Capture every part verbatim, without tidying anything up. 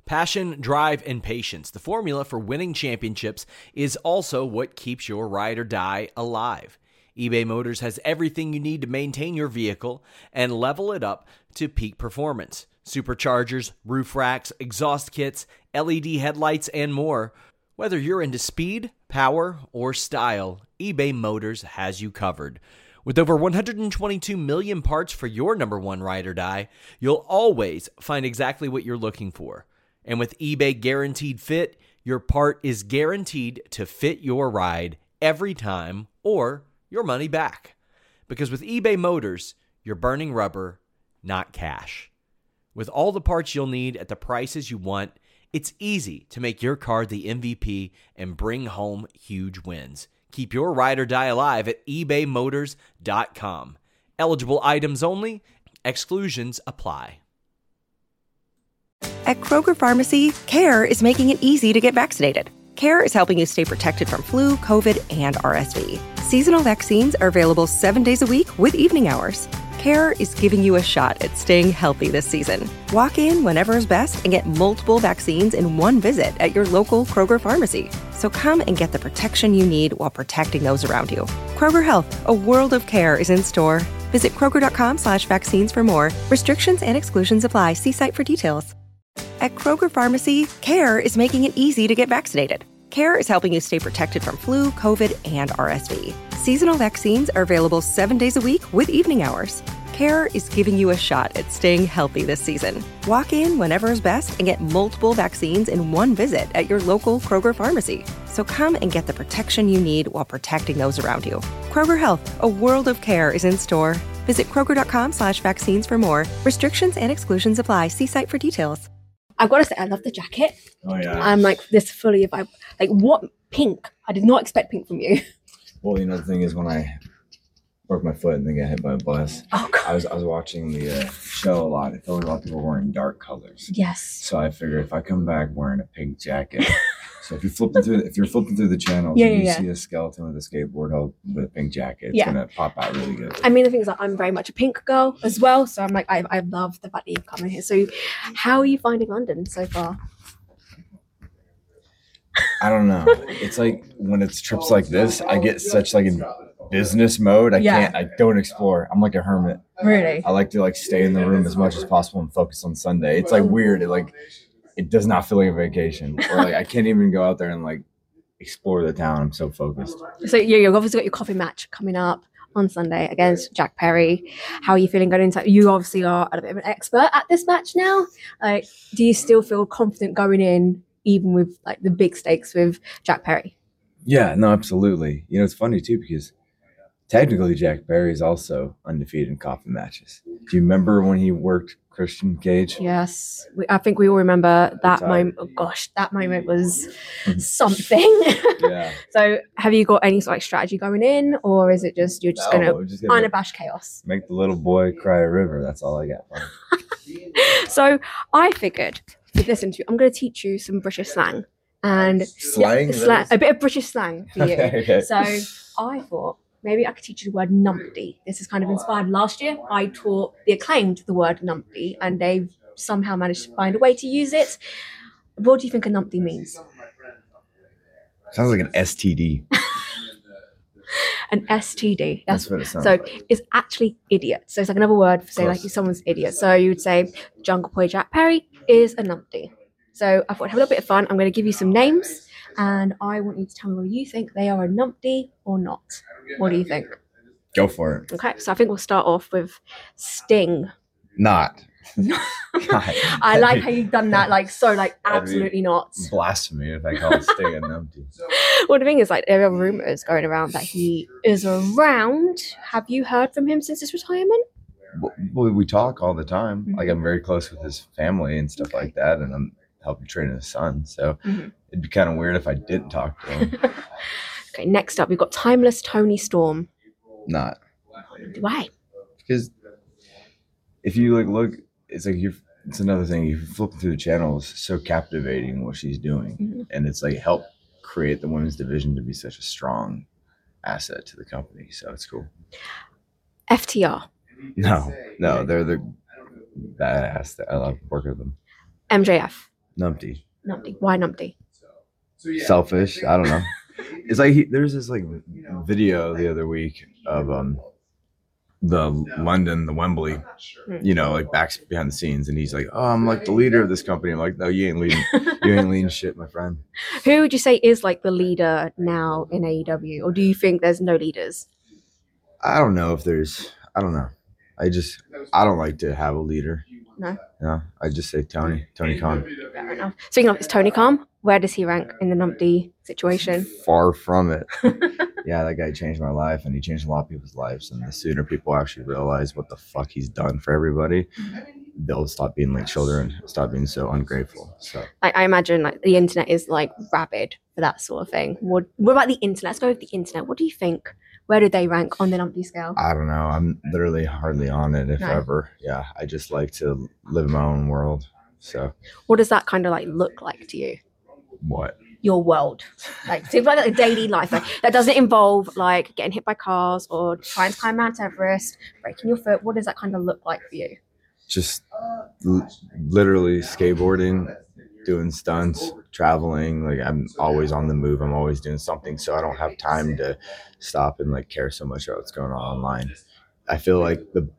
Passion, drive, and patience. The formula for winning championships is also what keeps your ride or die alive. eBay Motors has everything you need to maintain your vehicle and level it up to peak performance. Superchargers, roof racks, exhaust kits, L E D headlights, and more. Whether you're into speed, power, or style, eBay Motors has you covered. With over one hundred twenty-two million parts for your number one ride or die, you'll always find exactly what you're looking for. And with eBay Guaranteed Fit, your part is guaranteed to fit your ride every time or your money back. Because with eBay Motors, you're burning rubber, not cash. With all the parts you'll need at the prices you want, it's easy to make your car the M V P and bring home huge wins. Keep your ride or die alive at ebay motors dot com. Eligible items only. Exclusions apply. At Kroger Pharmacy, CARE is making it easy to get vaccinated. CARE is helping you stay protected from flu, COVID, and R S V. Seasonal vaccines are available seven days a week with evening hours. CARE is giving you a shot at staying healthy this season. Walk in whenever is best and get multiple vaccines in one visit at your local Kroger pharmacy. So come and get the protection you need while protecting those around you. Kroger Health, a world of care, is in store. Visit kroger.com slash vaccines for more. Restrictions and exclusions apply. See site for details. At Kroger Pharmacy, CARE is making it easy to get vaccinated. CARE is helping you stay protected from flu, COVID, and R S V. Seasonal vaccines are available seven days a week with evening hours. CARE is giving you a shot at staying healthy this season. Walk in whenever is best and get multiple vaccines in one visit at your local Kroger pharmacy. So come and get the protection you need while protecting those around you. Kroger Health, a world of care, is in store. Visit kroger.com slash vaccines for more. Restrictions and exclusions apply. See site for details. I've got to say, I love the jacket. Oh, yeah. I'm like this fully of, like, what pink? I did not expect pink from you. Well, you know, the thing is, when I broke my foot and then got hit by a bus, oh, God. I was I was watching the uh, show a lot. I felt like a lot of people were wearing dark colors. Yes. So I figured if I come back wearing a pink jacket, so if you're flipping through, if you're flipping through the channels yeah, and you yeah, see yeah. a skeleton with a skateboard held with a pink jacket, it's yeah. gonna pop out really good. I mean, the thing is that I'm very much a pink girl as well, so I'm like, I I love the fact that you've come in here. So, how are you finding London so far? I don't know. It's like when it's trips like this, I get such like in business mode. I yeah. can't. I don't explore. I'm like a hermit. Really? I like to like stay in the room as much as possible and focus on Sunday. It's like weird. It like it does not feel like a vacation. Or like I can't even go out there and like explore the town. I'm so focused. So yeah, you've obviously got your coffee match coming up on Sunday against Jack Perry. How are you feeling going into it? You obviously are a bit of an expert at this match now. Like, do you still feel confident going in, even with like the big stakes with Jack Perry? Yeah, no, absolutely. You know, it's funny too because technically Jack Perry is also undefeated in coffee matches. Do you remember when he worked Christian Cage? Yes, we, I think we all remember that moment. Oh gosh, that moment was something. Yeah. So, have you got any sort of like strategy going in, or is it just you're just No, going we're to just gonna unabashed chaos? Make the little boy cry a river. That's all I got. So, I figured with this interview, I'm going to teach you some British slang and Slang? yeah, slang a bit of British slang for you. Okay, okay. So, I thought maybe I could teach you the word numpty. This is kind of inspired. Last year, I taught the Acclaimed the word numpty, and they've somehow managed to find a way to use it. What do you think a numpty means? Sounds like an S T D. An S T D. That's, That's what it sounds so like. it's actually idiot. So it's like another word for say Close. like someone's idiot. So you would say Jungle Boy Jack Perry is a numpty. So I thought I'd have a little bit of fun. I'm going to give you some names, and I want you to tell me whether you think they are a numpty or not. What do you think? Go for it. Okay, so I think we'll start off with Sting. Not. I like how you've done that, like so, like That'd be absolutely not. Blasphemy if I call it Sting a numpty. Well, the thing is, like there are rumors going around that he is around. Have you heard from him since his retirement? Well, we talk all the time. Mm-hmm. Like I'm very close with his family and stuff like that, and I'm helping train his son. So Mm-hmm. it'd be kind of weird if I didn't talk to him. Okay, next up we've got Timeless Tony Storm. Not Why? because if you like look, it's like you're. It's another thing. You're flipping through the channels, so captivating what she's doing, Mm-hmm. and it's like help create the women's division to be such a strong asset to the company. So it's cool. F T R. No, no, they're the badass. I love working with them. M J F. Numpty. Numpty. Why Numpty? Selfish. I don't know. It's like he, there's this like video the other week of um the London, the Wembley, you know, like back behind the scenes, and he's like, "Oh, I'm like the leader of this company." I'm like, "No, you ain't leading. You ain't leading shit, my friend." Who would you say is like the leader now in A E W, or do you think there's no leaders? I don't know if there's. I don't know. I just I don't like to have a leader. No. No, I just say Tony, Tony Khan. Fair enough. Speaking of, it's Tony Khan. Where does he rank in the Numpty situation? Far from it. Yeah, that guy changed my life, and he changed a lot of people's lives. And the sooner people actually realize what the fuck he's done for everybody, they'll stop being like children, stop being so ungrateful. So I, I imagine like the internet is like rabid for that sort of thing. What, what about the internet? Let's go with the internet. What do you think? Where do they rank on the Numpty scale? I don't know. I'm literally hardly on it, if No. ever. Yeah, I just like to live in my own world. So What does that kind of like look like to you? what? Your world, like seems like a daily life like, that doesn't involve like getting hit by cars or trying to climb Mount Everest, breaking your foot. What does that kind of look like for you? Just l- literally skateboarding, doing stunts, traveling. Like I'm always on the move. I'm always doing something, so I don't have time to stop and like care so much about what's going on online. I feel like the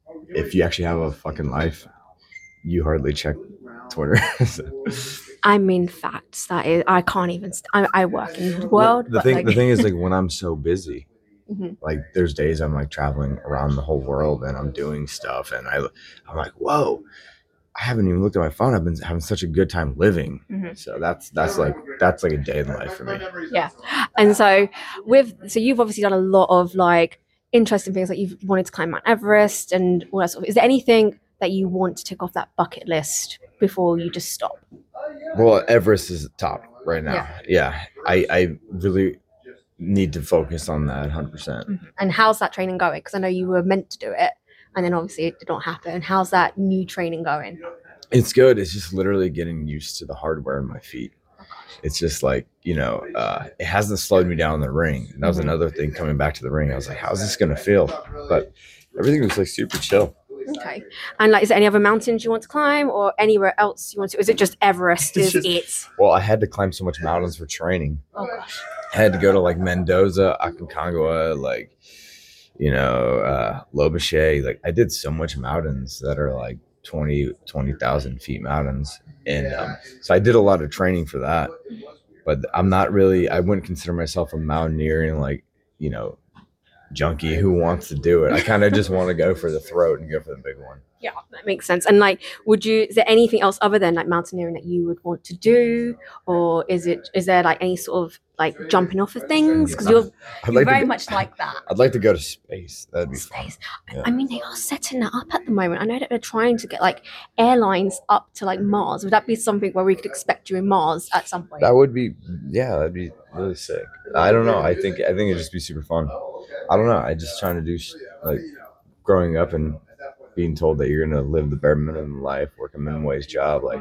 if you actually have a fucking life, you hardly check Twitter. So. I mean, facts. That is, I can't even. St- I, I work in the world. the but, thing like, the thing is, like, when I'm so busy, Mhm. like there's days I'm like traveling around the whole world and I'm doing stuff, and I I'm like, whoa, I haven't even looked at my phone. I've been having such a good time living. Mhm. So that's that's like that's like a day in life for me. Yeah, and so with so you've obviously done a lot of like interesting things. Like you've wanted to climb Mount Everest and all that sort of. Is there anything that you want to tick off that bucket list before you just stop? Well, Everest is top right now. Yeah. Yeah, I I really need to focus on that one hundred percent. And how's that training going? Because I know you were meant to do it, and then obviously it did not happen. How's that new training going? It's good. It's just literally getting used to the hardware in my feet. It's just like, you know, uh, it hasn't slowed me down in the ring. And that was Mhm. another thing coming back to the ring. I was like, how's this going to feel? But everything was like super chill. Okay. And like, is there any other mountains you want to climb, or anywhere else you want to? Is it just Everest? It's Is just- it? Well, I had to climb so much mountains for training. Oh gosh. I had to go to like Mendoza, Aconcagua, like, you know, uh, Lobuche. Like I did so much mountains that are like twenty, twenty thousand feet mountains. And um, so I did a lot of training for that. But I'm not really, I wouldn't consider myself a mountaineering, like, you know, junkie who wants to do it. I kind of just want to go for the throat and go for the big one. Yeah, that makes sense. And like, would you? Is there anything else other than like mountaineering that you would want to do, or is it? Is there like any sort of like jumping off of things? Because you're, I'd you're like very to, much like that. I'd like to go to space. That'd be Space. fun. Yeah. I mean, they are setting that up at the moment. I know that they're trying to get like airlines up to like Mars. Would that be something where we could expect you in Mars at some point? That would be, yeah, that'd be really sick. I don't know. I think I think it'd just be super fun. I don't know. I just trying to do sh- like growing up and being told that you're gonna live the bare minimum life, work a minimum wage job, like,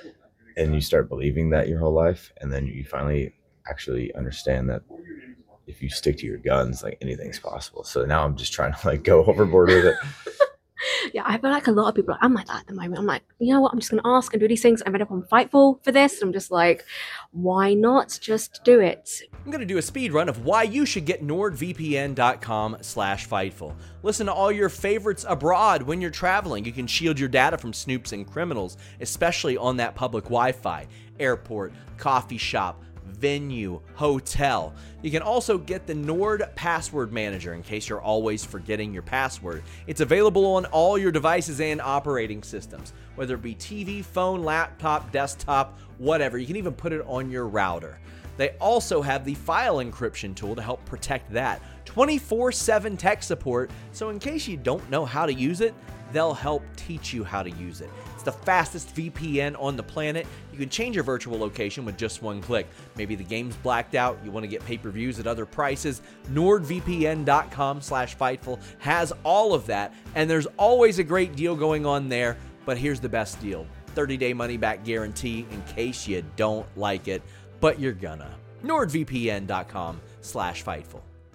and you start believing that your whole life, and then you finally actually understand that if you stick to your guns, like anything's possible. So now I'm just trying to like go overboard with it. Yeah, I feel like a lot of people. I'm like that at the moment. I'm like, you know what? I'm just going to ask and do these things. I read up on Fightful for this. And I'm just like, why not just do it? I'm going to do a speed run of why you should get nordvpn.com slash Fightful. Listen to all your favorites abroad when you're traveling. You can shield your data from snoops and criminals, especially on that public Wi-Fi, airport, coffee shop, venue, hotel. You can also get the Nord Password Manager in case you're always forgetting your password. It's available on all your devices and operating systems, whether it be T V, phone, laptop, desktop, whatever. You can even put it on your router. They also have the file encryption tool to help protect that. twenty-four seven tech support, so in case you don't know how to use it, they'll help teach you how to use it. It's the fastest V P N on the planet. You can change your virtual location with just one click. Maybe the game's blacked out, you want to get pay-per-views at other prices. NordVPN.com slash Fightful has all of that, and there's always a great deal going on there, but here's the best deal. thirty-day money-back guarantee in case you don't like it, but you're gonna. NordVPN.com slash Fightful.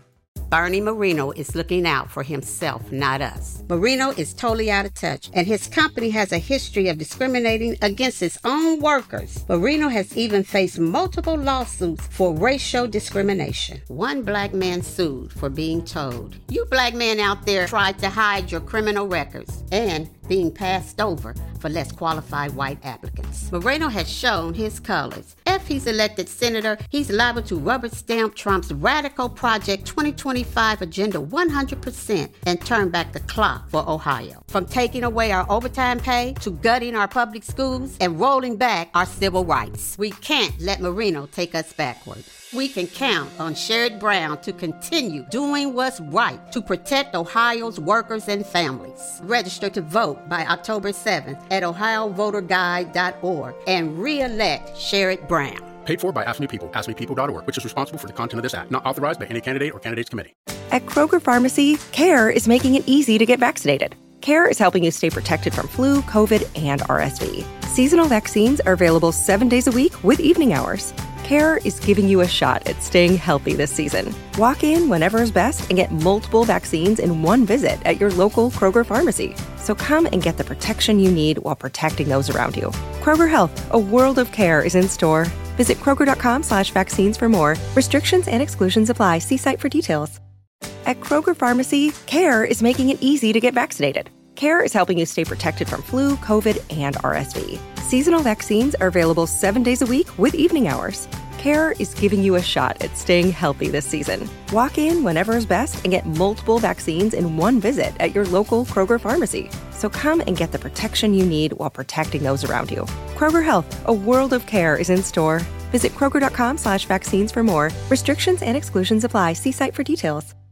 Bernie Marino is looking out for himself, not us. Marino is totally out of touch, and his company has a history of discriminating against its own workers. Marino has even faced multiple lawsuits for racial discrimination. One black man sued for being told, "You black men out there tried to hide your criminal records," and being passed over for less qualified white applicants. Moreno has shown his colors. If he's elected senator, he's liable to rubber stamp Trump's radical Project twenty twenty-five agenda one hundred percent and turn back the clock for Ohio. From taking away our overtime pay to gutting our public schools and rolling back our civil rights. We can't let Marino take us backward. We can count on Sherrod Brown to continue doing what's right to protect Ohio's workers and families. Register to vote by October seventh at ohio voter guide dot org and re-elect Sherrod Brown. Paid for by Ask Me People, ask me people dot org, which is responsible for the content of this act. Not authorized by any candidate or candidates committee. At Kroger Pharmacy, CARE is making it easy to get vaccinated. CARE is helping you stay protected from flu, COVID, and R S V. Seasonal vaccines are available seven days a week with evening hours. CARE is giving you a shot at staying healthy this season. Walk in whenever is best and get multiple vaccines in one visit at your local Kroger pharmacy. So come and get the protection you need while protecting those around you. Kroger Health, a world of care is in store. Visit kroger.com slash vaccines for more. Restrictions and exclusions apply. See site for details. At Kroger Pharmacy, CARE is making it easy to get vaccinated. CARE is helping you stay protected from flu, COVID, and R S V. Seasonal vaccines are available seven days a week with evening hours. CARE is giving you a shot at staying healthy this season. Walk in whenever is best and get multiple vaccines in one visit at your local Kroger pharmacy. So come and get the protection you need while protecting those around you. Kroger Health, a world of care is in store. Visit kroger.com slash vaccines for more. Restrictions and exclusions apply. See site for details.